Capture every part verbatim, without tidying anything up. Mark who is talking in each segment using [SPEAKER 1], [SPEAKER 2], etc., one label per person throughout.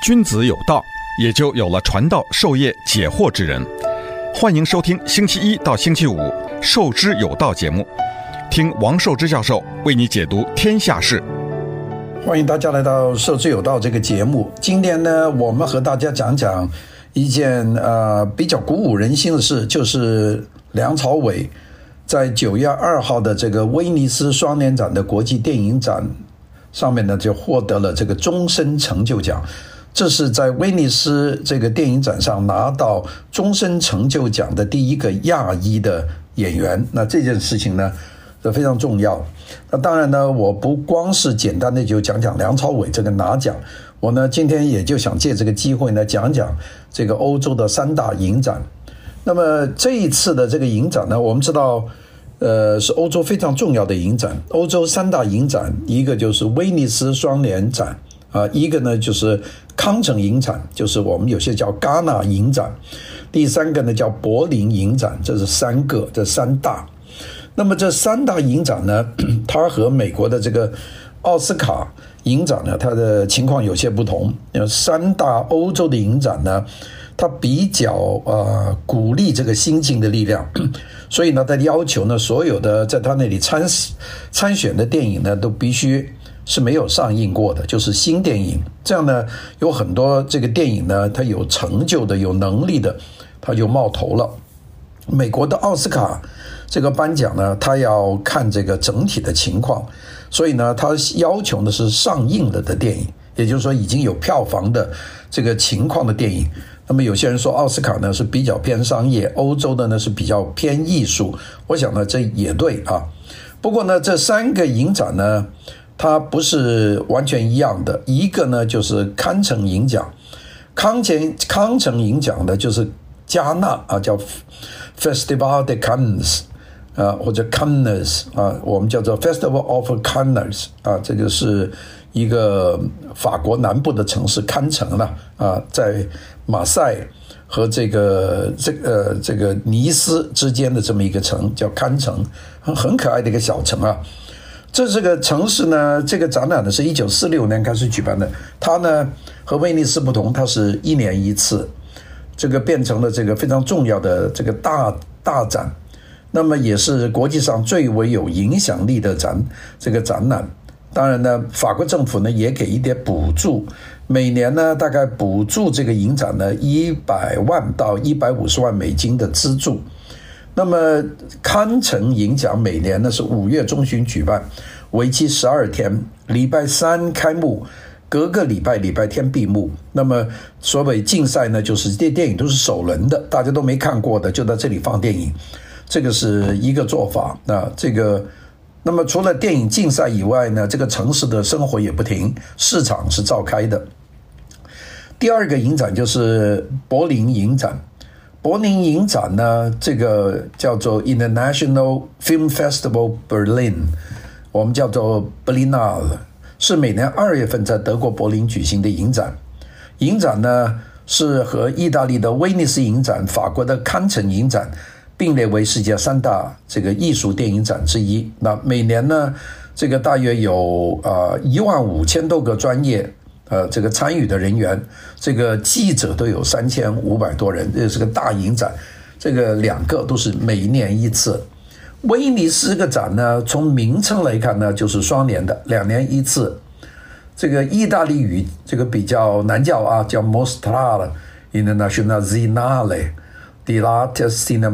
[SPEAKER 1] 君子有道，也就有了传道授业解惑之人。欢迎收听星期一到星期五《授之有道》节目，听王寿之教授为你解读天下事。
[SPEAKER 2] 欢迎大家来到《授之有道》这个节目。今天呢，我们和大家讲讲一件呃比较鼓舞人心的事，就是梁朝伟在九月二号的这个威尼斯双年展的国际电影展上面呢，就获得了这个终身成就奖。这是在威尼斯这个电影展上拿到终身成就奖的第一个亚裔的演员。那这件事情呢，非常重要。那当然呢，我不光是简单的就讲讲梁朝伟这个拿奖，我呢今天也就想借这个机会呢讲讲这个欧洲的三大影展。那么这一次的这个影展呢，我们知道呃是欧洲非常重要的影展。欧洲三大影展，一个就是威尼斯双年展啊、呃，一个呢就是康城影展，就是我们有些叫戛纳影展，第三个呢叫柏林影展，这是三个，这三大。那么这三大影展呢，它和美国的这个奥斯卡影展呢，它的情况有些不同。三大欧洲的影展呢，它比较呃鼓励这个新进的力量，所以呢，它要求呢，所有的在它那里参参选的电影呢，都必须是没有上映过的，就是新电影。这样呢，有很多这个电影呢，它有成就的、有能力的，它就冒头了。美国的奥斯卡这个颁奖呢，他要看这个整体的情况，所以呢，他要求的是上映了的电影，也就是说已经有票房的这个情况的电影。那么有些人说奥斯卡呢是比较偏商业，欧洲的呢是比较偏艺术，我想呢这也对啊。不过呢，这三个影展呢，它不是完全一样的。一个呢就是康城影奖，康城康城影奖呢就是戛纳啊，叫 Festival de Cannes 啊，或者 Cannes 啊，我们叫做 Festival of Cannes 啊，这个是一个法国南部的城市康城了啊，在马赛和这个这个、呃、这个尼斯之间的这么一个城叫康城，很很可爱的一个小城啊。这这个城市呢，这个展览呢是一九四六年开始举办的，它呢和威尼斯不同，它是一年一次，这个变成了这个非常重要的这个大大展。那么也是国际上最为有影响力的展这个展览。当然呢，法国政府呢也给一点补助，每年呢大概补助这个影展呢一百万到一百五十万美金的资助。那么康城影奖每年呢是五月中旬举办，为期十二天，礼拜三开幕，隔个礼拜礼拜天闭幕。那么所谓竞赛呢，就是这电影都是首轮的，大家都没看过的就在这里放电影。这个是一个做法。那这个，那么除了电影竞赛以外呢，这个城市的生活也不停，市场是召开的。第二个影展就是柏林影展。柏林影展呢，这个叫做 International Film Festival Berlin， 我们叫做 Berlinale， 是每年二月份在德国柏林举行的影展。影展呢是和意大利的威尼斯影展、法国的康城影展并列为世界三大这个艺术电影展之一。那每年呢，这个大约有呃一万五千多个专业呃这个参与的人员，这个记者都有三千五百多人，这是个大影展。这个两个都是每年一次。威尼斯这个展呢，从名称来看呢，就是双年的，两年一次。这个意大利语这个比较难叫啊，叫 Mostra Internazionale dell'arte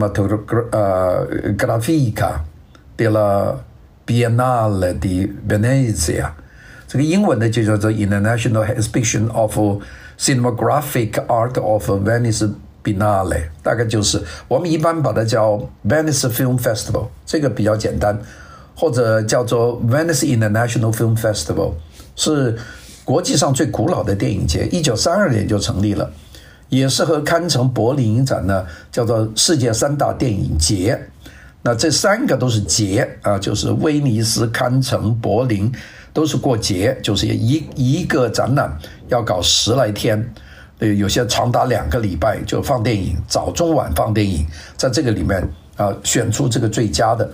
[SPEAKER 2] cinematografica della Biennale di Venezia， 这个英文呢就叫做 International Exhibition of Cinematographic Art of Venice Biennale， 大概就是我们一般把它叫 Venice Film Festival， 这个比较简单，或者叫做 Venice International Film Festival， 是国际上最古老的电影节，一九三二年就成立了。也是和康城柏林影展呢叫做世界三大电影节。那这三个都是节啊，就是威尼斯、康城、柏林都是过节，就是一一个展览要搞十来天，有些长达两个礼拜就放电影，早中晚放电影，在这个里面啊选出这个最佳的。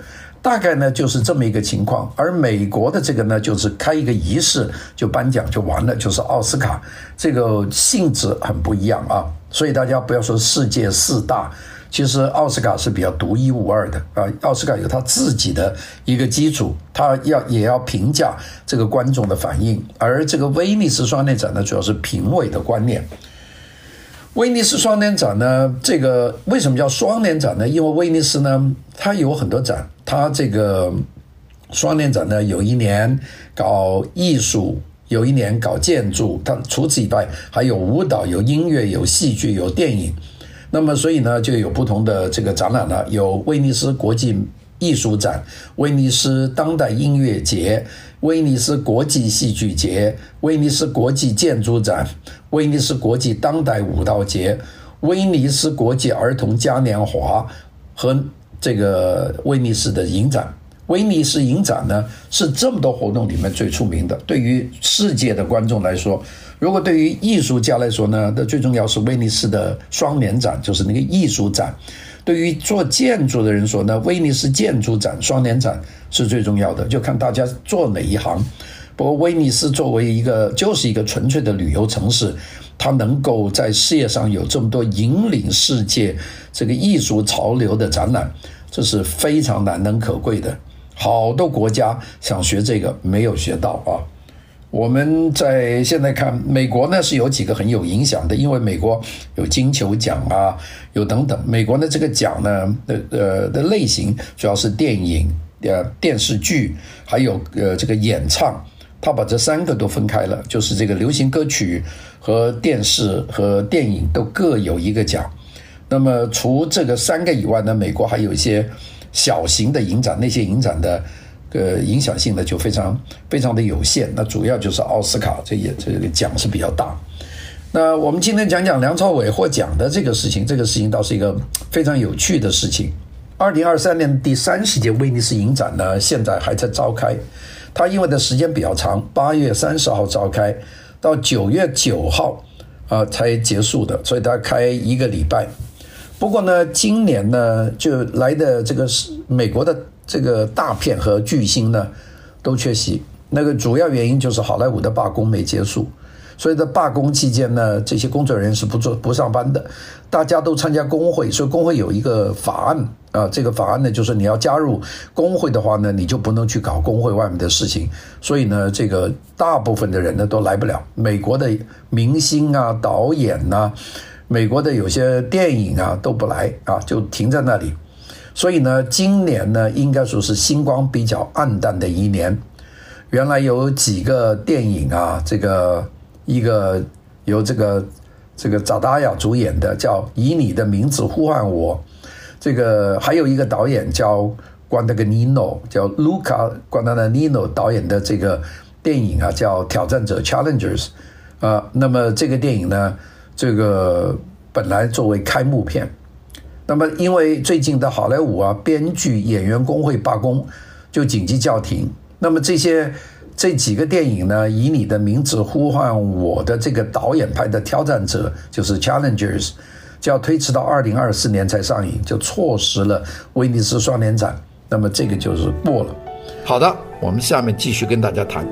[SPEAKER 2] 大概呢就是这么一个情况。而美国的这个呢，就是开一个仪式就颁奖就完了，就是奥斯卡，这个性质很不一样啊。所以大家不要说世界四大，其实奥斯卡是比较独一无二的啊。奥斯卡有他自己的一个基础，他要也要评价这个观众的反应。而这个威尼斯双年展呢，主要是评委的观念。威尼斯双年展呢，这个为什么叫双年展呢？因为威尼斯呢，它有很多展，它这个双年展呢，有一年搞艺术，有一年搞建筑，它除此以外还有舞蹈、有音乐、有戏剧、有电影。那么所以呢，就有不同的这个展览了，有威尼斯国际艺术展、威尼斯当代音乐节、威尼斯国际戏剧节、威尼斯国际建筑展、威尼斯国际当代舞蹈节、威尼斯国际儿童嘉年华和这个威尼斯的影展。威尼斯影展呢，是这么多活动里面最出名的。对于世界的观众来说，如果对于艺术家来说呢，那最重要是威尼斯的双年展，就是那个艺术展。对于做建筑的人说呢，威尼斯建筑展双年展是最重要的，就看大家做哪一行。不过威尼斯作为一个就是一个纯粹的旅游城市，它能够在世界上有这么多引领世界这个艺术潮流的展览，这是非常难能可贵的。好多国家想学这个没有学到啊。我们在现在看美国呢，是有几个很有影响的，因为美国有金球奖啊，有等等。美国的这个奖呢的呃的类型主要是电影、呃电视剧，还有呃这个演唱，他把这三个都分开了，就是这个流行歌曲和电视和电影都各有一个奖。那么除这个三个以外呢，美国还有一些小型的影展，那些影展的呃影响性呢就非常非常的有限。那主要就是奥斯卡，这也这个奖是比较大。那我们今天讲讲梁朝伟获奖的这个事情，这个事情倒是一个非常有趣的事情。二零二三年第三十届威尼斯影展呢，现在还在召开。它因为的时间比较长，八月三十号召开，到九月九号啊、呃、才结束的，所以它开一个礼拜。不过呢，今年呢就来的这个美国的这个大片和巨星呢都缺席，那个主要原因就是好莱坞的罢工没结束，所以在罢工期间呢，这些工作人员是不做不上班的，大家都参加工会，所以工会有一个法案啊，这个法案呢就是你要加入工会的话呢，你就不能去搞工会外面的事情，所以呢，这个大部分的人呢都来不了。美国的明星啊、导演啊，美国的有些电影啊都不来啊，就停在那里。所以呢，今年呢应该说是星光比较暗淡的一年。原来有几个电影啊，这个一个由这个这个扎达亚主演的叫《以你的名字呼唤我》，这个还有一个导演叫关达格尼诺，叫卢卡关达尼诺导演的这个电影啊，叫《挑战者 Challengers》啊。那么这个电影呢，这个本来作为开幕片，那么因为最近的好莱坞啊编剧演员工会罢工，就紧急叫停。那么这些这几个电影呢，以你的名字呼唤我的这个导演拍的挑战者，就是 Challengers， 就要推迟到二零二四年才上映，就错失了威尼斯双年展。那么这个就是过了。
[SPEAKER 3] 好的，我们下面继续跟大家谈。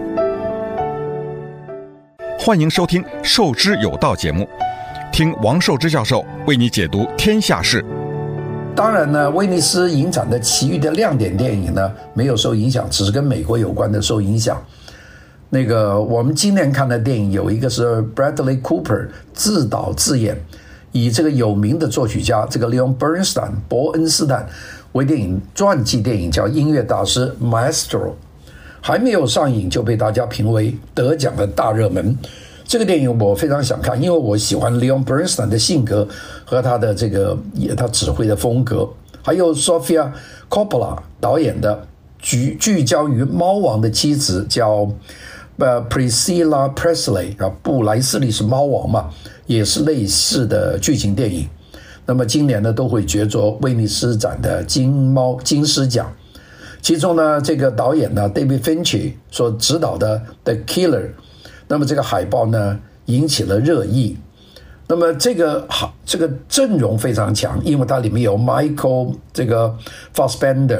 [SPEAKER 1] 欢迎收听《受之有道》节目，听王寿之教授为你解读天下事。
[SPEAKER 2] 当然呢，威尼斯影展的其余的亮点电影呢没有受影响，只是跟美国有关的受影响。那个我们今年看的电影有一个是 Bradley Cooper 自导自演，以这个有名的作曲家这个 Leon Bernstein 伯恩斯坦为电影传记电影，叫《音乐大师 Maestro》，还没有上映就被大家评为得奖的大热门。这个电影我非常想看，因为我喜欢 Leon Bernstein 的性格和他的这个他指挥的风格。还有 Sofia Coppola 导演的聚聚焦于猫王的妻子，叫呃 Priscilla Presley 啊，布莱斯利是猫王嘛，也是类似的剧情电影。那么今年呢都会角逐威尼斯展的金猫金狮奖。其中呢，这个导演呢 David Fincher 所执导的 The Killer，那么这个海报呢引起了热议。那么这个这个阵容非常强，因为它里面有 Michael 这个 Fassbender，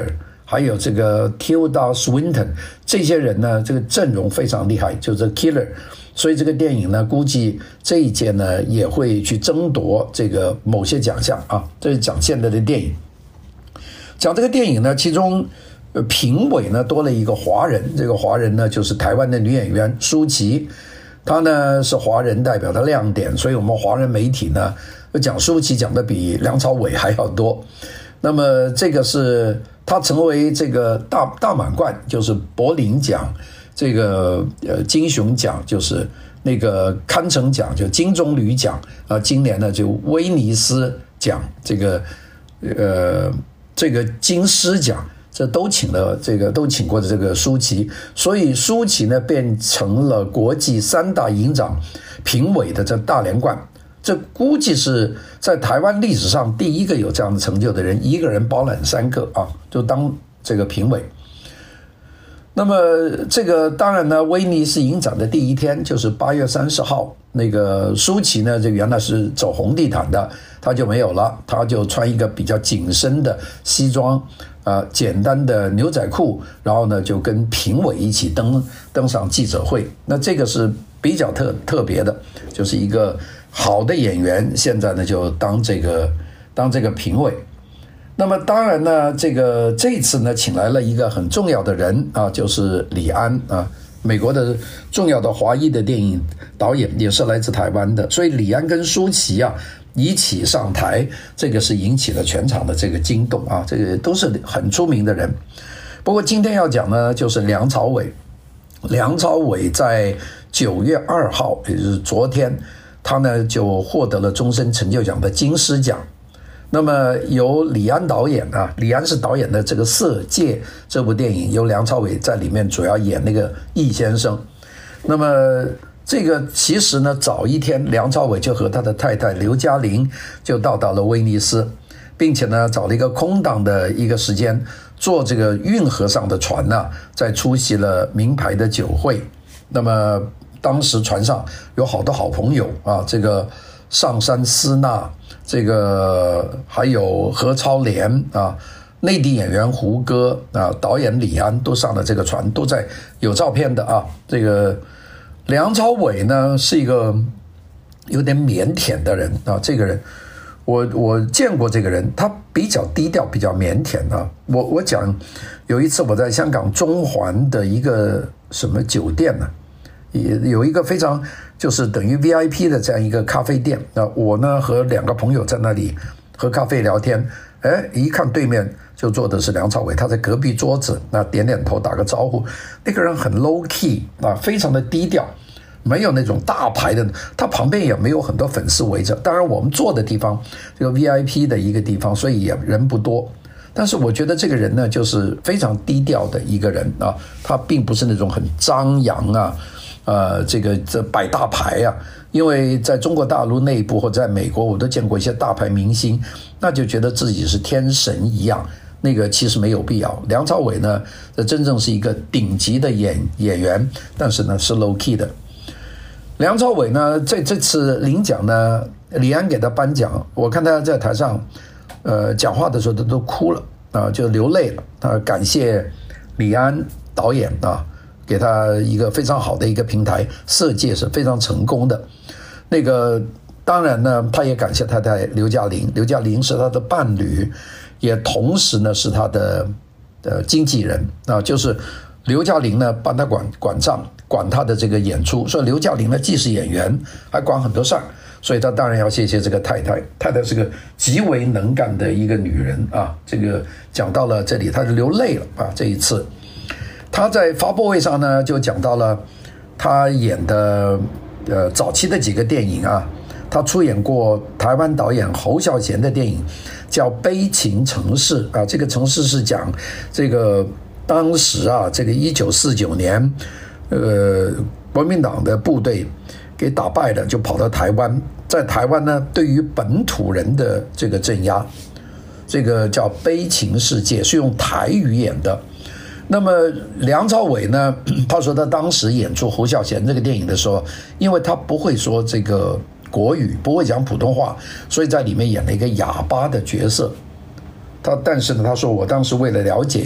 [SPEAKER 2] 还有这个 Tilda Swinton 这些人呢，这个阵容非常厉害，就是 Killer。所以这个电影呢，估计这一届呢也会去争夺这个某些奖项啊。这是讲现在的电影，讲这个电影呢，其中评委呢多了一个华人，这个华人呢就是台湾的女演员舒淇，她呢是华人代表的亮点，所以我们华人媒体呢讲舒淇讲的比梁朝伟还要多。那么这个是她成为这个大大满贯，就是柏林奖。这个呃金熊奖就是那个堪称奖，就金棕榈奖啊，今年呢就威尼斯奖，这个呃这个金狮奖，这都请了这个都请过的这个舒淇，所以舒淇呢变成了国际三大影展评委的这大连冠，这估计是在台湾历史上第一个有这样的成就的人，一个人包揽三个啊，就当这个评委。那么这个当然呢，威尼斯影展的第一天就是八月三十号，那个舒淇呢，这原来是走红地毯的，她就没有了，她就穿一个比较紧身的西装，啊、呃，简单的牛仔裤，然后呢就跟评委一起登登上记者会。那这个是比较特特别的，就是一个好的演员，现在呢就当这个当这个评委。那么当然呢，这个这次呢，请来了一个很重要的人啊，就是李安啊，美国的重要的华裔的电影导演，也是来自台湾的，所以李安跟舒淇啊一起上台，这个是引起了全场的这个惊动啊，这个都是很出名的人。不过今天要讲呢，就是梁朝伟，梁朝伟在九月二号，也就是昨天，他呢就获得了终身成就奖的金狮奖。那么由李安导演啊，李安是导演的这个《色戒》这部电影，由梁朝伟在里面主要演那个易先生。那么这个其实呢，早一天梁朝伟就和他的太太刘嘉玲就到达了威尼斯，并且呢找了一个空档的一个时间，坐这个运河上的船呢、啊，在出席了名牌的酒会。那么当时船上有好多好朋友啊，这个上山思娜。这个还有何超莲啊，内地演员胡歌啊，导演李安都上了这个船，都在有照片的啊。这个梁朝伟呢是一个有点腼腆的人啊，这个人我我见过这个人，他比较低调，比较腼腆啊。我我讲有一次我在香港中环的一个什么酒店呢、啊，也有一个非常就是等于 V I P 的这样一个咖啡店，那我呢和两个朋友在那里喝咖啡聊天，哎，一看对面就坐的是梁朝伟，他在隔壁桌子，那点点头打个招呼，那个人很 low key 啊，非常的低调，没有那种大牌的，他旁边也没有很多粉丝围着，当然我们坐的地方这个 V I P 的一个地方，所以也人不多。但是我觉得这个人呢，就是非常低调的一个人啊，他并不是那种很张扬啊。呃，这个这摆大牌啊，因为在中国大陆内部或在美国，我都见过一些大牌明星，那就觉得自己是天神一样，那个其实没有必要。梁朝伟呢，这真正是一个顶级的演演员，但是呢是 low key 的。梁朝伟呢，在这次领奖呢，李安给他颁奖，我看他在台上，呃，讲话的时候他都哭了啊、呃，就流泪了，他感谢李安导演啊。给他一个非常好的一个平台，色戒是非常成功的。那个当然呢，他也感谢太太刘嘉玲，刘嘉玲是他的伴侣，也同时呢是他的呃经纪人啊，就是刘嘉玲呢帮他管管账，管他的这个演出，所以刘嘉玲呢既是演员，还管很多事儿，所以他当然要谢谢这个太太。太太是个极为能干的一个女人啊。这个讲到了这里，他就流泪了啊，这一次。他在发布会上呢，就讲到了他演的呃早期的几个电影啊，他出演过台湾导演侯孝贤的电影，叫《悲情城市》啊。这个城市是讲这个当时啊，这个一九四九年，呃，国民党的部队给打败了，就跑到台湾，在台湾呢，对于本土人的这个镇压，这个叫《悲情世界》，是用台语演的。那么梁朝伟呢，他说他当时演出侯孝贤这个电影的时候，因为他不会说这个国语，不会讲普通话，所以在里面演了一个哑巴的角色。他但是呢，他说我当时为了了解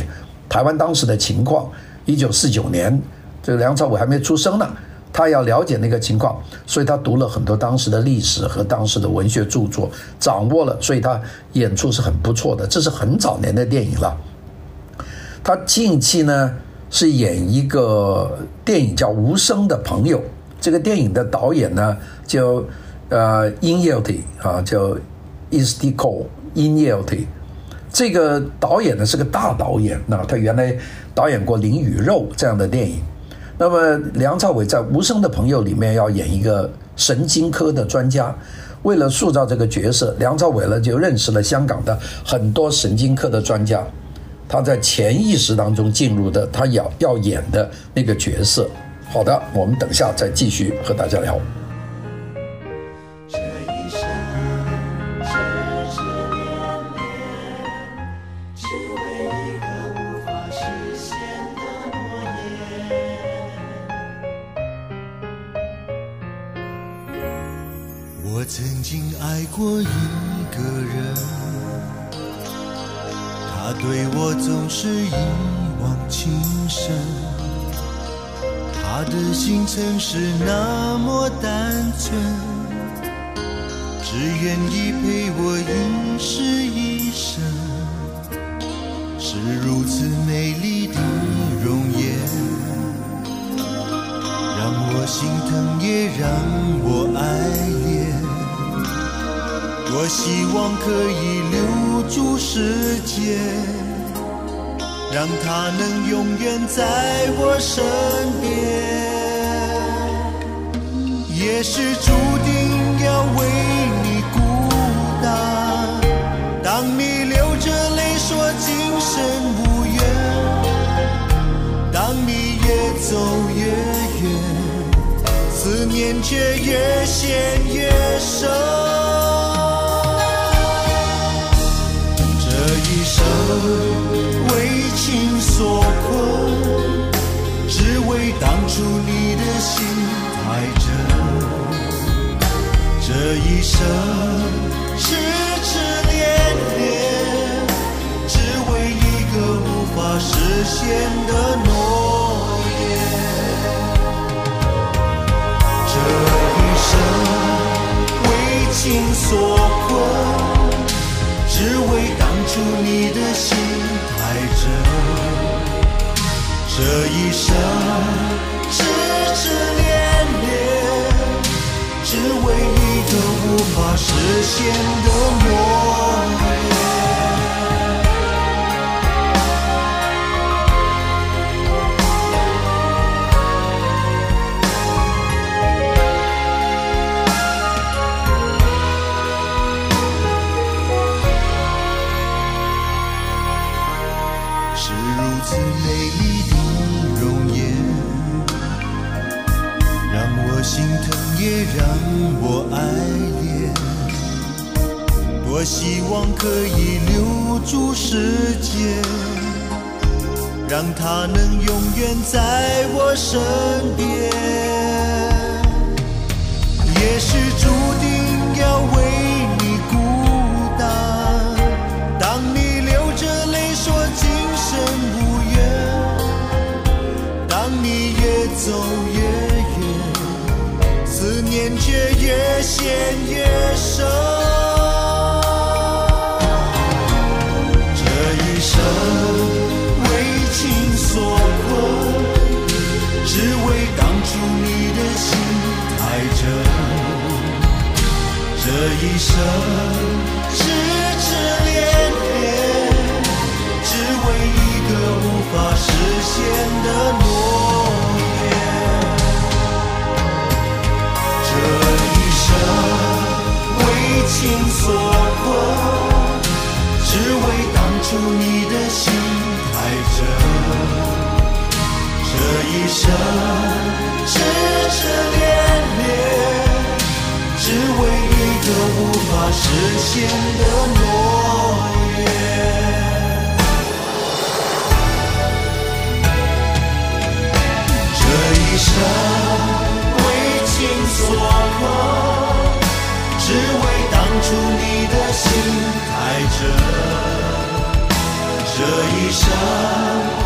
[SPEAKER 2] 台湾当时的情况。一九四九年，这个梁朝伟还没出生呢，他要了解那个情况，所以他读了很多当时的历史和当时的文学著作，掌握了，所以他演出是很不错的。这是很早年的电影了。他近期呢是演一个电影叫《无声的朋友》，这个电影的导演呢叫呃 Inyeoti 啊，叫 Istiko Inyeoti。这个导演呢是个大导演，那他原来导演过《灵与肉》这样的电影。那么梁朝伟在《无声的朋友》里面要演一个神经科的专家，为了塑造这个角色，梁朝伟呢就认识了香港的很多神经科的专家，他在潜意识当中进入的他要要演的那个角色。好的，我们等下再继续和大家聊。
[SPEAKER 4] 我曾经爱过一个人，他对我总是一往情深，他的心曾是那么单纯，只愿意陪我一世一生，是如此美丽的容颜，让我心疼也让我爱恋，多希望可以留住时间，让它能永远在我身边。也是注定要为你孤单，当你流着泪说今生无缘，当你越走越远，思念却越陷越深。这一生为情所困，只为当初你的心太真。这一生痴痴恋恋，只为一个无法实现的诺言。这一生为情所困，只为当初你的心太真。这一生痴痴恋恋，只为一个无法实现的诺言。是如此美丽的容颜，让我心疼也让我爱恋，多希望可以留住时间，让它能永远在我身边。也是注定要为你孤单，当你流着泪说今生无缘，当你越走越远，思念却越陷越深。这一生为情所困，只为当初你的心太真。这一生痴痴恋恋，只为一个无法实现的诺言。这一生为情所困，只为当初你的心太真。这一生痴痴恋恋，只为一个无法实现的诺言。这一生为情所困，只为当初你的心太真。这一生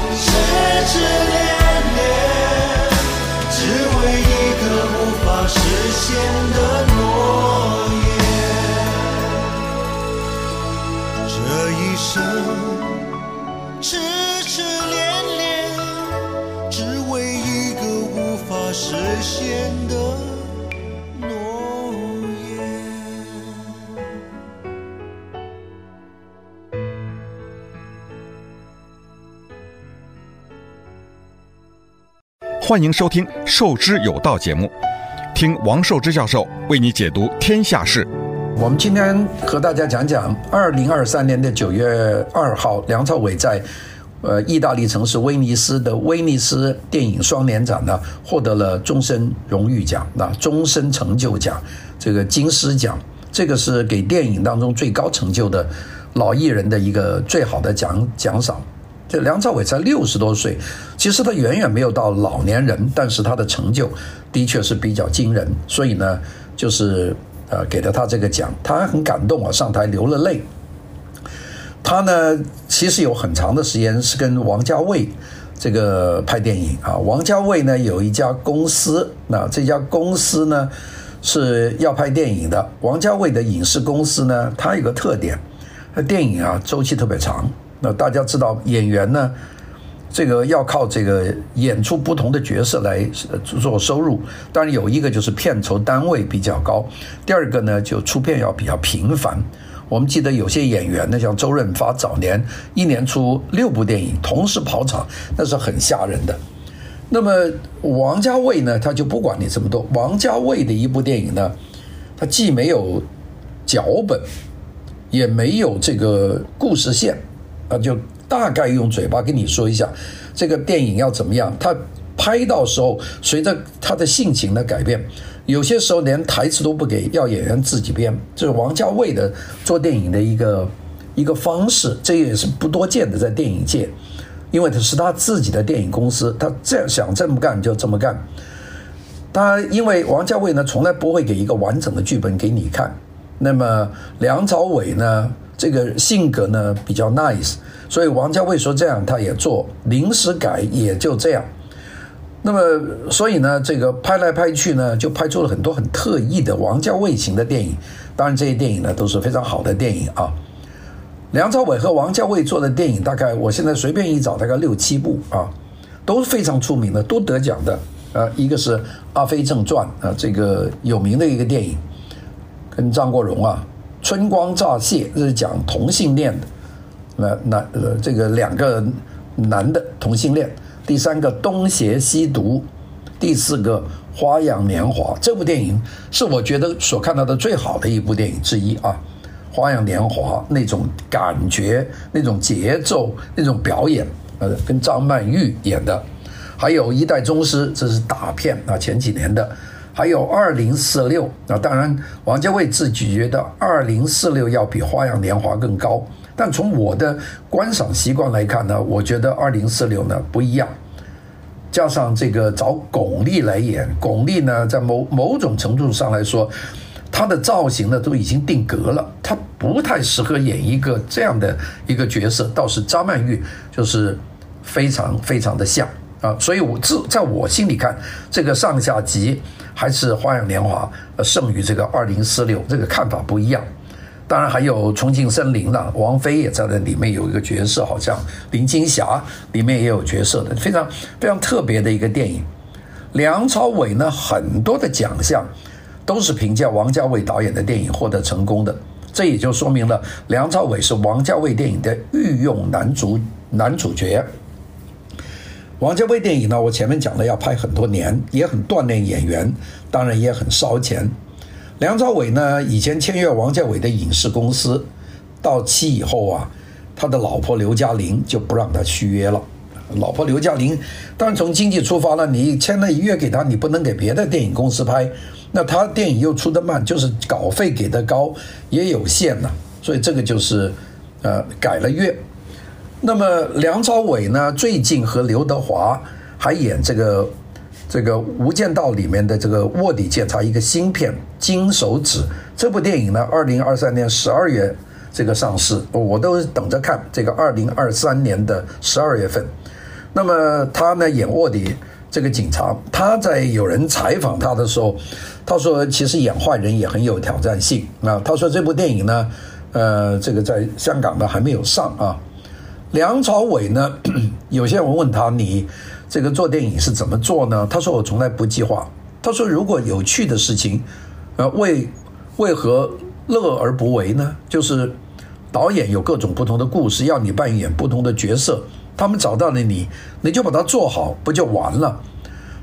[SPEAKER 1] 欢迎收听《授之有道》节目，听王寿之教授为你解读天下事。
[SPEAKER 2] 我们今天和大家讲讲二零二三年的九月二号，梁朝伟在呃意大利城市威尼斯的威尼斯电影双年展呢，获得了终身荣誉奖，那终身成就奖，这个金狮奖，这个是给电影当中最高成就的老艺人的一个最好的奖奖赏。这梁朝伟才六十多岁，其实他远远没有到老年人，但是他的成就的确是比较惊人，所以呢，就是呃给了他这个奖，他很感动啊，上台流了泪。他呢，其实有很长的时间是跟王家卫这个拍电影啊。王家卫呢有一家公司，那这家公司呢是要拍电影的。王家卫的影视公司呢，它有个特点，电影啊周期特别长。那大家知道演员呢，这个要靠这个演出不同的角色来做收入。当然有一个就是片酬单位比较高，第二个呢就出片要比较频繁。我们记得有些演员呢，像周润发早年一年出六部电影，同时跑场，那是很吓人的。那么王家卫呢，他就不管你这么多。王家卫的一部电影呢，他既没有脚本，也没有这个故事线。啊，就大概用嘴巴跟你说一下这个电影要怎么样。他拍到时候，随着他的性情的改变，有些时候连台词都不给，要演员自己编。这是王家卫的做电影的一个一个方式，这也是不多见的在电影界，因为这是他自己的电影公司，他这样想这么干就这么干。他因为王家卫呢，从来不会给一个完整的剧本给你看。那么梁朝伟呢？这个性格呢比较 nice， 所以王家卫说这样他也做，临时改也就这样。那么所以呢，这个拍来拍去呢，就拍出了很多很特异的王家卫型的电影。当然这些电影呢都是非常好的电影啊。梁朝伟和王家卫做的电影，大概我现在随便一找，大概六七部啊，都是非常出名的，都得奖的。呃，一个是《阿飞正传》啊，这个有名的一个电影，跟张国荣啊。春光乍泄，这是讲同性恋的，呃，男呃这个两个男的同性恋。第三个东邪西毒，第四个花样年华。这部电影是我觉得所看到的最好的一部电影之一啊。花样年华那种感觉、那种节奏、那种表演，呃，跟张曼玉演的。还有一代宗师，这是大片啊，前几年的。还有二零四六，那当然王家卫自己觉得二零四六要比花样年华更高，但从我的观赏习惯来看呢，我觉得二零四六呢不一样。加上这个找巩俐来演，巩俐呢在某某种程度上来说，她的造型呢都已经定格了，她不太适合演一个这样的一个角色。倒是张曼玉就是非常非常的像啊，所以我自在我心里看，这个上下集还是《花样年华》胜于这个二零四六，这个看法不一样。当然还有《重庆森林》了，王菲也在那里面有一个角色，好像林青霞里面也有角色的，非常非常特别的一个电影。梁朝伟呢，很多的奖项都是凭借王家卫导演的电影获得成功的，这也就说明了梁朝伟是王家卫电影的御用男主男主角。王家卫电影呢，我前面讲了要拍很多年，也很锻炼演员，当然也很烧钱。梁朝伟呢，以前签约王家卫的影视公司，到期以后啊，他的老婆刘嘉玲就不让他续约了。老婆刘嘉玲当然从经济出发了，你签了约给他，你不能给别的电影公司拍，那他电影又出得慢，就是稿费给的高也有限了，所以这个就是呃改了约。那么梁朝伟呢，最近和刘德华还演这个这个《无间道》里面的这个卧底检察一个新片《金手指》。这部电影呢，二零二三年十二月这个上市，我都等着看这个二零二三年的十二月份。那么他呢演卧底这个警察，他在有人采访他的时候，他说其实演坏人也很有挑战性。那他说这部电影呢，呃，这个在香港呢还没有上啊。梁朝伟呢，有些人问他，你这个做电影是怎么做呢？他说我从来不计划。他说如果有趣的事情，呃，为为何乐而不为呢？就是导演有各种不同的故事，要你扮演不同的角色，他们找到了你，你就把它做好，不就完了？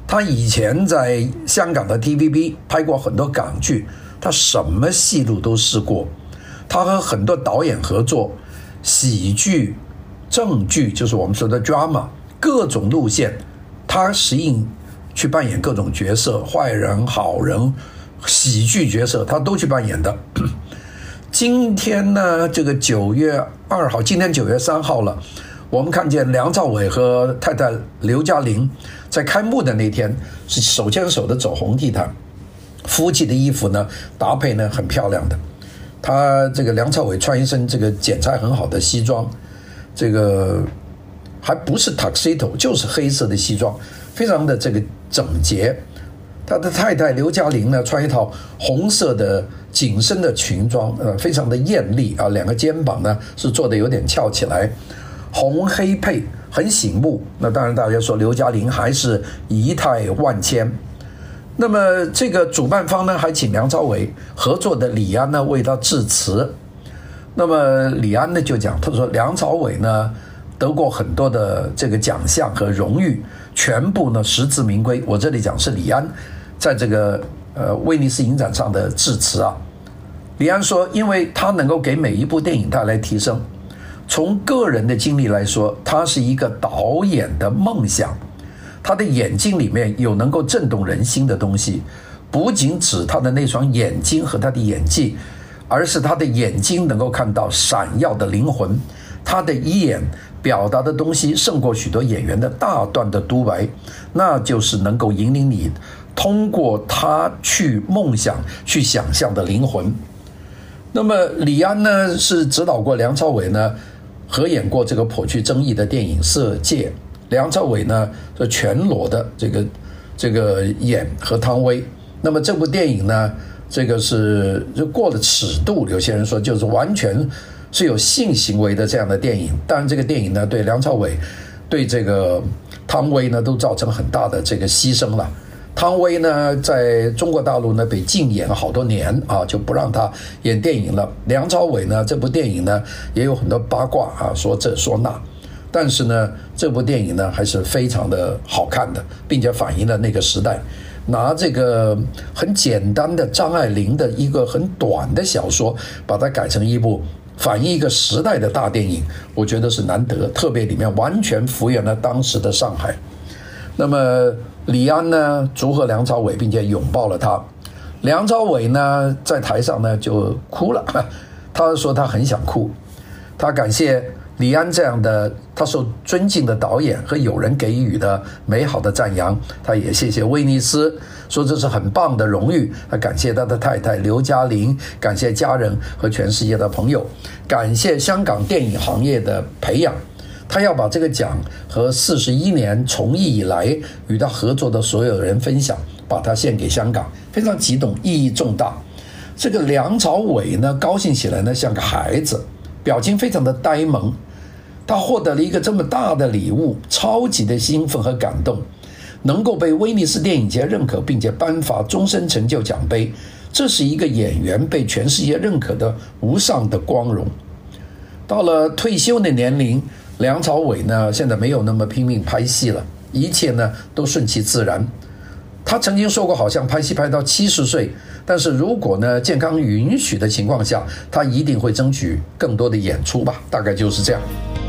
[SPEAKER 2] 他以前在香港的 T V B 拍过很多港剧，他什么戏路都试过。他和很多导演合作，喜剧、正剧，就是我们说的 drama， 各种路线，他适应去扮演各种角色，坏人、好人、喜剧角色，他都去扮演的。今天呢，这个九月二号，今天九月三号了，我们看见梁朝伟和太太刘嘉玲在开幕的那天是手牵手的走红地毯，夫妻的衣服呢搭配呢很漂亮的。他这个梁朝伟穿一身这个剪裁很好的西装，这个还不是 tuxedo， 就是黑色的西装，非常的这个整洁。他的太太刘嘉玲呢穿一套红色的紧身的裙装，呃，非常的艳丽啊，两个肩膀呢是做的有点翘起来，红黑配很醒目。那当然大家说刘嘉玲还是仪态万千。那么这个主办方呢还请梁朝伟合作的李安呢为他致辞。那么李安呢就讲，他说梁朝伟呢得过很多的这个奖项和荣誉，全部呢实至名归。我这里讲是李安在这个呃威尼斯影展上的致辞啊。李安说，因为他能够给每一部电影带来提升。从个人的经历来说，他是一个导演的梦想。他的眼睛里面有能够震动人心的东西，不仅指他的那双眼睛和他的演技，而是他的眼睛能够看到闪耀的灵魂。他的一眼表达的东西胜过许多演员的大段的独白，那就是能够引领你通过他去梦想、去想象的灵魂。那么李安呢是指导过梁朝伟呢合演过这个颇具争议的电影《色戒》，梁朝伟呢是全裸的这个这个演和汤唯。那么这部电影呢，这个是就过了尺度，有些人说就是完全是有性行为的这样的电影。当然这个电影呢对梁朝伟对这个汤唯呢都造成很大的这个牺牲了。汤唯呢在中国大陆呢被禁演了好多年啊，就不让他演电影了。梁朝伟呢这部电影呢也有很多八卦啊，说这说那，但是呢这部电影呢还是非常的好看的，并且反映了那个时代。拿这个很简单的张爱玲的一个很短的小说，把它改成一部反映一个时代的大电影，我觉得是难得，特别里面完全复原了当时的上海。那么李安呢祝贺梁朝伟，并且拥抱了他。梁朝伟呢在台上呢就哭了，他说他很想哭，他感谢李安这样的他受尊敬的导演和友人给予的美好的赞扬，他也谢谢威尼斯，说这是很棒的荣誉。他感谢他的太太刘嘉玲，感谢家人和全世界的朋友，感谢香港电影行业的培养。他要把这个奖和四十一年从艺以来与他合作的所有人分享，把它献给香港，非常激动，意义重大。这个梁朝伟呢高兴起来呢像个孩子，表情非常的呆萌。他获得了一个这么大的礼物，超级的兴奋和感动，能够被威尼斯电影节认可并且颁发终身成就奖杯，这是一个演员被全世界认可的无上的光荣。到了退休的年龄，梁朝伟呢现在没有那么拼命拍戏了，一切呢都顺其自然。他曾经说过，好像拍戏拍到七十岁，但是如果呢健康允许的情况下，他一定会争取更多的演出吧，大概就是这样。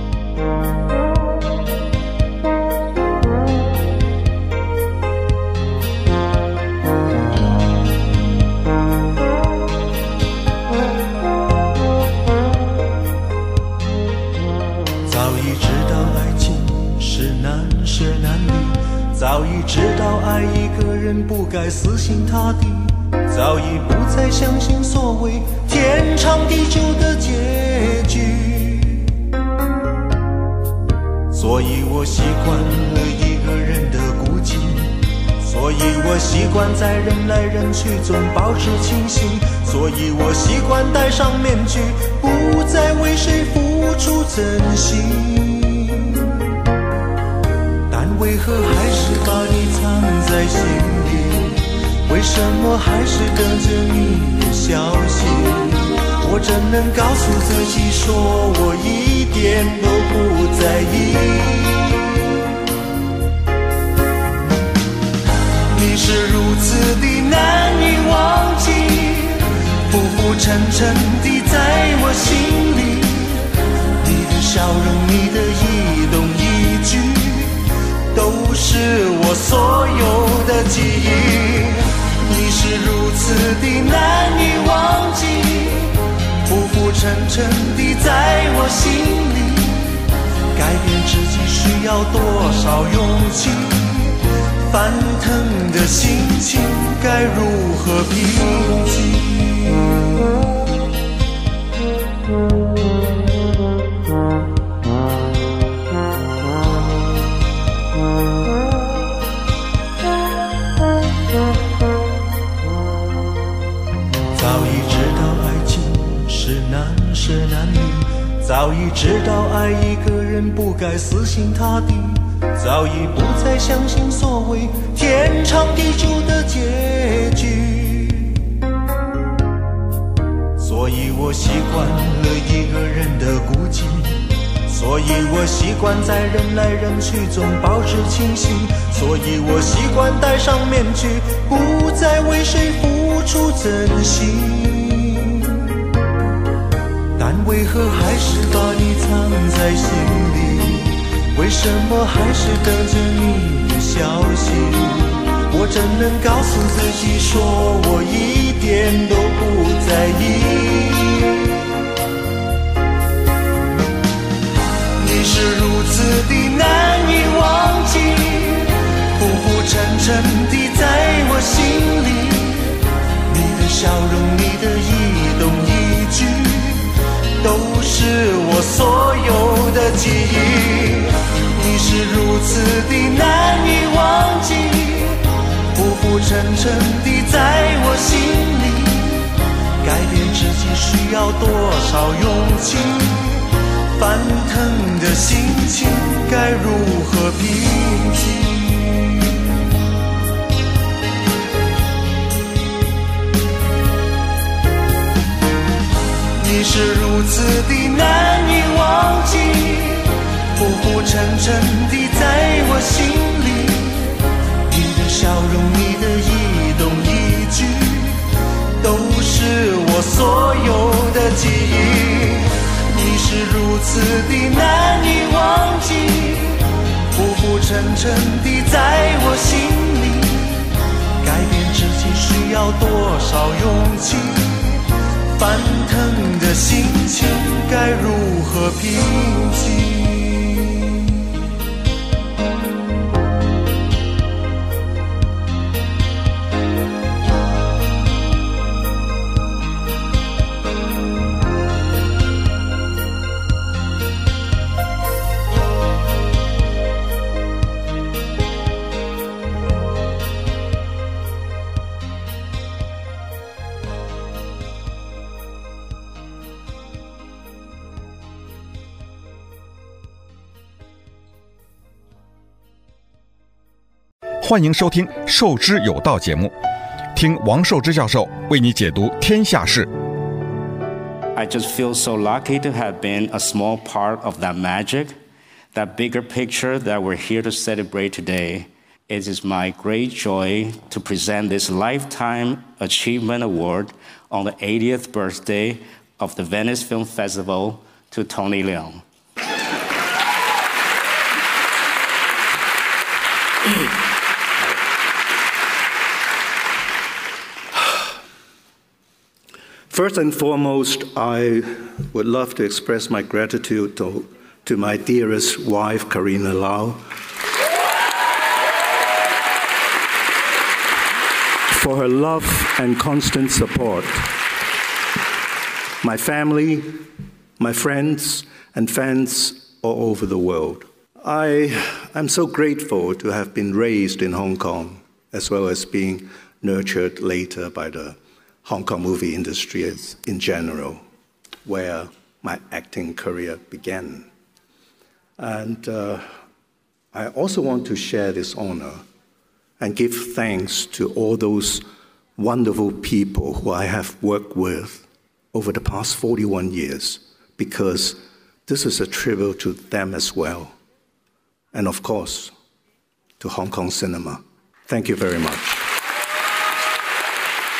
[SPEAKER 4] 早已知道爱一个人不该死心塌地，早已不再相信所谓天长地久的结局，所以我习惯了一个人的孤寂，所以我习惯在人来人去中保持清醒，所以我习惯戴上面具，不再为谁付出真心。为何还是把你藏在心里？为什么还是等着你的消息？我怎能告诉自己说我一点都不在意？ 是如此的难以忘记，浮浮沉沉地在我心里。你的笑容，你的一动一举，都是我所有的记忆。你是如此的难以忘记，浮浮沉沉地在我心里。改变自己需要多少勇气？翻腾的心情该如何平静？早已知道爱情是难舍难离，早已知道爱一个人不该死心塌地，早已不再相信所谓天长地久的结局。所以我习惯了一个人的孤寂，所以我习惯在人来人去中保持清醒，所以我习惯戴上面具，不再为谁付出真心。但为何还是把你藏在心里？为什么还是等着你的消息？我怎能告诉自己说我一点都不在意？你是如此的难以忘记，浮浮沉沉地在我心里。你的笑容，你的一动一举，都是我所有的记忆。你是如此的难以忘记，浮浮沉沉地在我心里。改变自己需要多少勇气？翻腾的心情该如何平静？你是如此的难以忘记，浮浮沉沉地在我心里。你的笑容，你的一动一举，都是我所有的记忆。你是如此的难以忘记，浮浮沉沉地在我心里。改变自己需要多少勇气？翻腾的心情该如何平静？
[SPEAKER 1] 欢迎收听《授之有道》节目，听王寿之教授为你解读天下事。
[SPEAKER 5] I just feel so lucky to have been a small part of that magic, that bigger picture that we're here to celebrate today. It is my great joy to present this Lifetime Achievement Award on the eightieth birthday of the Venice Film Festival to Tony Leung.
[SPEAKER 6] First and foremost, I would love to express my gratitude to, to my dearest wife, Karina Lau, for her love and constant support. My family, my friends, and fans all over the world. I am so grateful to have been raised in Hong Kong, as well as being nurtured later by the Hong Kong movie industry in general, where my acting career began. And uh, I also want to share this honor and give thanks to all those wonderful people who I have worked with over the past forty-one years, because this is a tribute to them as well. And of course, to Hong Kong cinema. Thank you very much.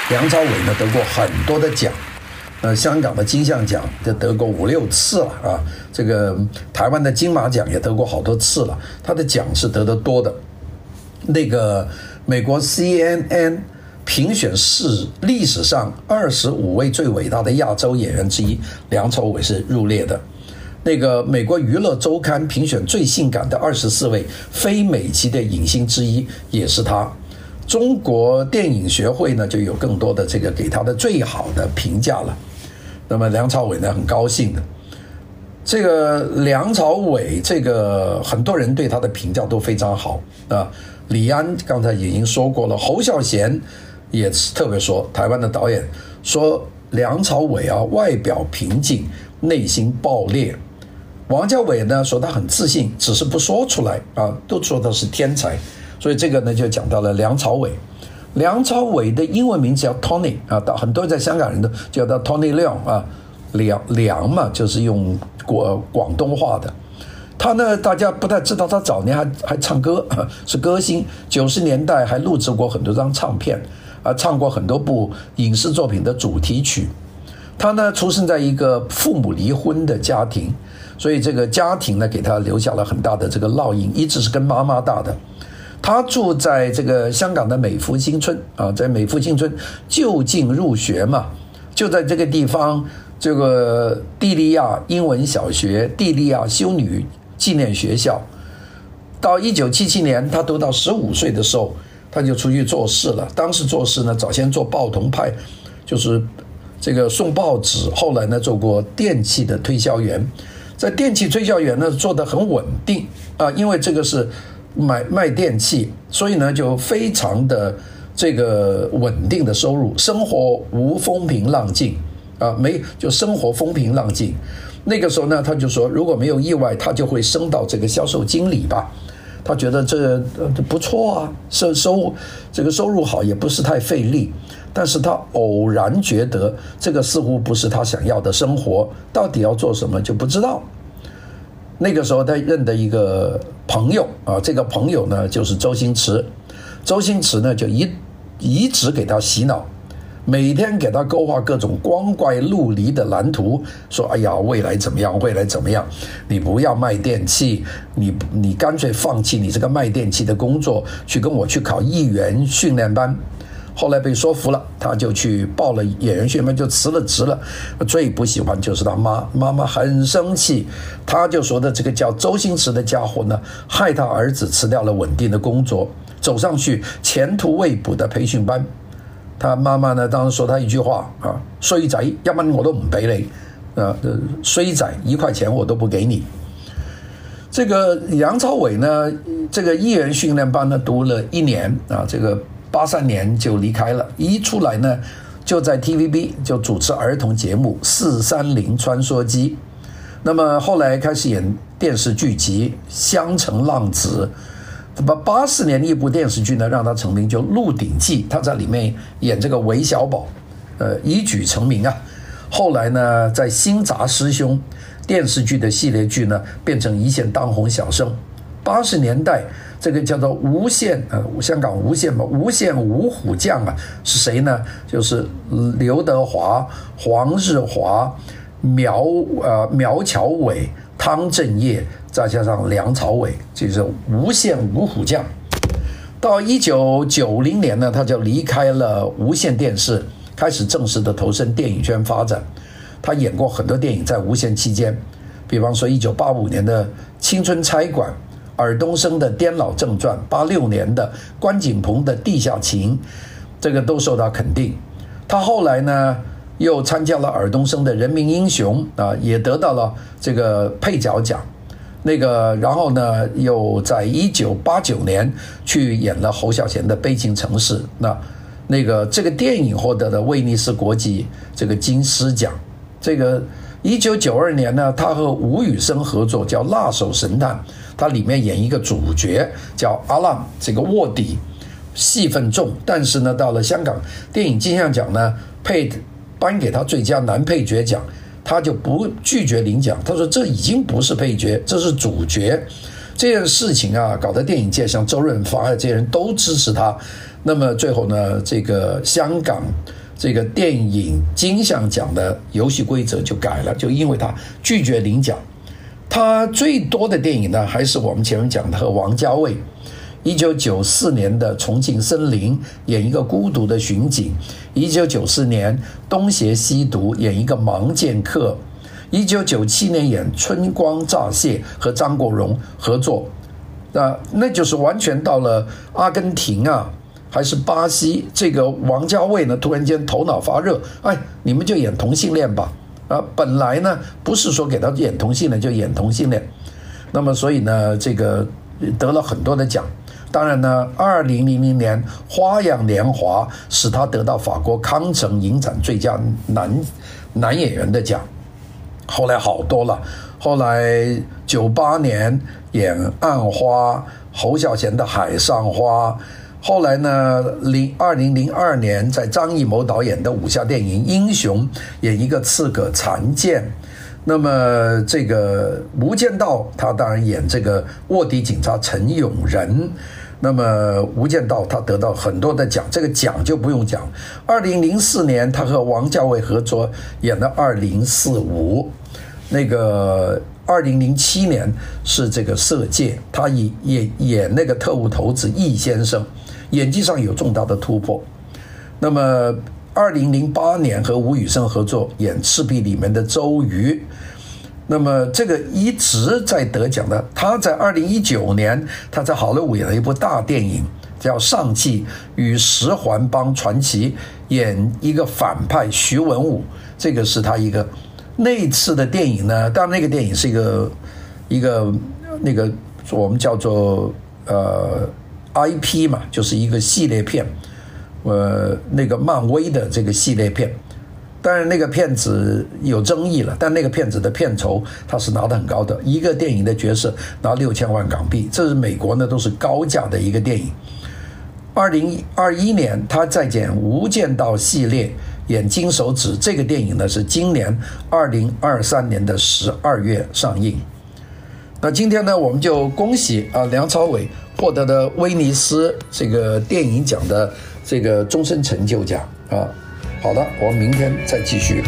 [SPEAKER 2] 梁朝伟呢得过很多的奖，呃，香港的金像奖就得过五六次了啊，这个台湾的金马奖也得过好多次了，他的奖是得得多的。那个美国 C N N 评选是历史上二十五位最伟大的亚洲演员之一，梁朝伟是入列的。那个美国娱乐周刊评选最性感的二十四位非美籍的影星之一，也是他。中国电影学会呢就有更多的这个给他的最好的评价了。那么梁朝伟呢很高兴的。这个梁朝伟，这个很多人对他的评价都非常好啊。李安刚才已经说过了，侯孝贤也特别说，台湾的导演说梁朝伟啊，外表平静，内心爆裂。王家卫呢说他很自信，只是不说出来啊，都说他是天才。所以这个呢就讲到了梁朝伟。梁朝伟的英文名字叫 Tony 啊，很多在香港人都叫他 Tony Leung 啊，梁梁嘛就是用广广东话的。他呢大家不太知道，他早年还还唱歌，是歌星，九十年代还录制过很多张唱片啊，唱过很多部影视作品的主题曲。他呢出生在一个父母离婚的家庭，所以这个家庭呢给他留下了很大的这个烙印，一直是跟妈妈大的。他住在这个香港的美孚新村啊，在美孚新村就近入学嘛，就在这个地方，这个蒂利亚英文小学、蒂利亚修女纪念学校。到一九七七年，他读到十五岁的时候，他就出去做事了。当时做事呢，早先做报童派，就是这个送报纸，后来呢做过电器的推销员。在电器推销员呢做得很稳定啊，因为这个是买卖电器，所以呢就非常的这个稳定的收入，生活无风平浪静啊，没就生活风平浪静。那个时候呢，他就说如果没有意外，他就会升到这个销售经理吧。他觉得这不错啊，收收这个收入好，也不是太费力。但是他偶然觉得这个似乎不是他想要的生活，到底要做什么就不知道。那个时候他认得一个朋友啊，这个朋友呢就是周星驰。周星驰呢就一一直给他洗脑，每天给他勾画各种光怪陆离的蓝图，说哎呀未来怎么样，未来怎么样，你不要卖电器，你你干脆放弃你这个卖电器的工作，去跟我去考艺员训练班。后来被说服了，他就去报了演员训练班，就辞了职了。最不喜欢就是他妈，妈妈很生气，他就说的这个叫周星驰的家伙呢，害他儿子辞掉了稳定的工作，走上去前途未卜的培训班。他妈妈呢当时说他一句话啊，衰仔一蚊我都不给你啊，衰仔一块钱我都不给你。这个梁朝伟呢，这个艺员训练班呢读了一年啊，这个八三年就离开了，一出来呢就在 T V B 就主持儿童节目四三零穿梭机。那么后来开始演电视剧集香城浪子。八四年的一部电视剧呢让他成名，就《鹿鼎记》，他在里面演这个韦小宝，呃，一举成名啊。后来呢在新杂师兄电视剧的系列剧呢变成一线当红小生。八十年代这个叫做无线呃，香港无线嘛，无线五虎将啊是谁呢？就是刘德华、黄日华、苗呃苗侨伟、汤镇业，再加上梁朝伟，就是无线五虎将。到一九九零年呢，他就离开了无线电视，开始正式的投身电影圈发展。他演过很多电影在无线期间，比方说一九八五年的《青春差馆》，尔冬升的《颠老正传》，八六年的关锦鹏的《地下情》，这个都受到肯定。他后来呢又参加了尔冬升的《人民英雄》啊，也得到了这个配角奖。那个然后呢又在一九八九年去演了侯孝贤的《悲情城市》，那那个这个电影获得了威尼斯国际这个金狮奖。这个一九九二年呢，他和吴宇森合作叫《辣手神探》，他里面演一个主角叫阿浪，这个卧底，戏份重，但是呢到了香港电影金像奖呢配颁给他最佳男配角奖，他就不拒绝领奖，他说这已经不是配角，这是主角。这件事情啊搞得电影界像周润发这些人都支持他。那么最后呢，这个香港这个电影金像奖的游戏规则就改了，就因为他拒绝领奖。他最多的电影呢，还是我们前面讲的和王家卫一九九四年的《重庆森林》演一个孤独的巡警，一九九四年《东邪西毒》演一个盲剑客，一九九七年演《春光乍泄》和张国荣合作，那那就是完全到了阿根廷啊还是巴西，这个王家卫呢突然间头脑发热，哎，你们就演同性恋吧。啊，本来呢不是说给他演同性恋就演同性恋，那么所以呢这个得了很多的奖。当然呢二零零零年《花样年华》使他得到法国康城影展最佳男男演员的奖。后来好多了，后来九八年演《暗花》，侯孝贤的《海上花》。后来呢二零零二年在张艺谋导演的武侠电影《英雄》演一个刺客残剑。那么这个《无间道》他当然演这个卧底警察陈永仁。那么《无间道》他得到很多的奖，这个奖就不用讲。二零零四年他和王家卫合作演的《二零四五》，那个二零零七年是这个《色戒》，他也也演那个特务头子易先生，演技上有重大的突破。那么二零零八年和吴宇森合作演《赤壁》里面的周瑜，那么这个一直在得奖的。他在二零一九年他在好莱坞演了一部大电影叫《上汽与十环帮传奇》，演一个反派徐文武，这个是他一个那次的电影呢。当然那个电影是一个一个那个我们叫做呃 I P 嘛，就是一个系列片，呃，那个漫威的这个系列片。当然那个片子有争议了，但那个片子的片酬它是拿得很高的，一个电影的角色拿六千万港币，这是美国呢都是高价的一个电影。二零二一年他在演《无间道》系列演金手指，这个电影呢是今年二零二三年的十二月上映。那今天呢我们就恭喜啊梁朝伟获得了威尼斯这个电影奖的这个终身成就奖啊。好的，我们明天再继续。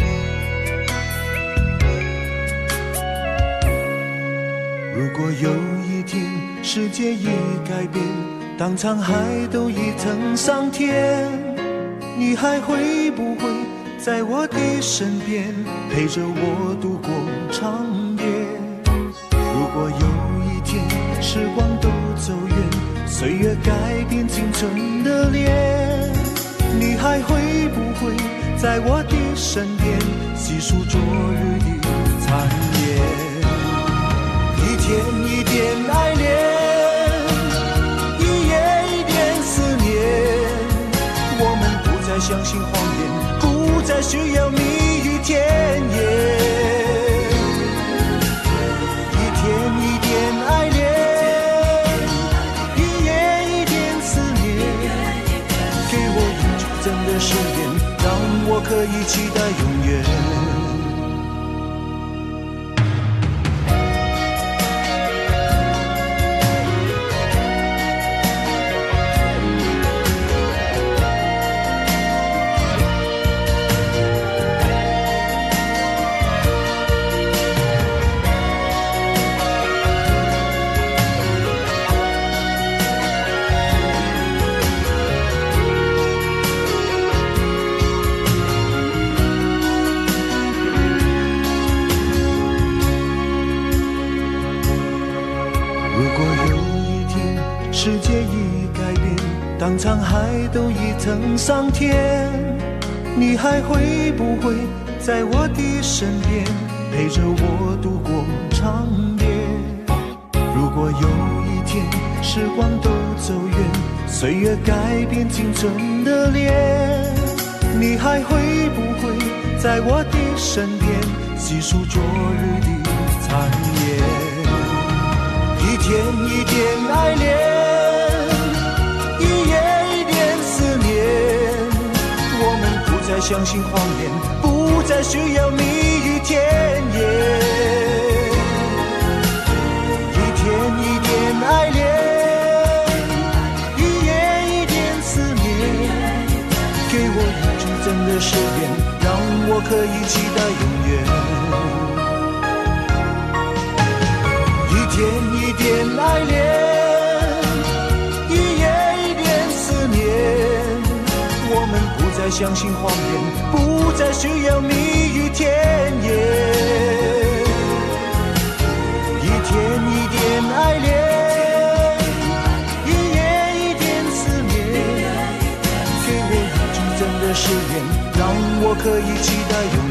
[SPEAKER 4] 如果有一天世界已改变，当沧海都已腾上天，你还会不会在我的身边陪着我度过长夜？如果有一天时光都走远，岁月改变青春的脸，你还会不会在我的身边细数昨日的残烟？一天一点爱恋，一夜一点思念，我们不再相信谎言，不再需要蜜语甜言。一天一点爱恋，一夜一点思念，给我一句真的誓言，让我可以期待永远。世界已改变，当沧海都已腾上天，你还会不会在我的身边陪着我度过长夜？如果有一天时光都走远，岁月改变青春的脸，你还会不会在我的身边细数昨日的残烟？一天一点爱恋，不再相信谎言，不再需要蜜语甜言。一天一点爱恋，一夜一点思念，给我一句真的的誓言，让我可以期待永远。一天一点爱恋，一夜一点思念，我们不再相信谎言，不再需要蜜语甜言。一天一点爱恋，一夜一点思念，给我一句真的誓言，让我可以期待永远。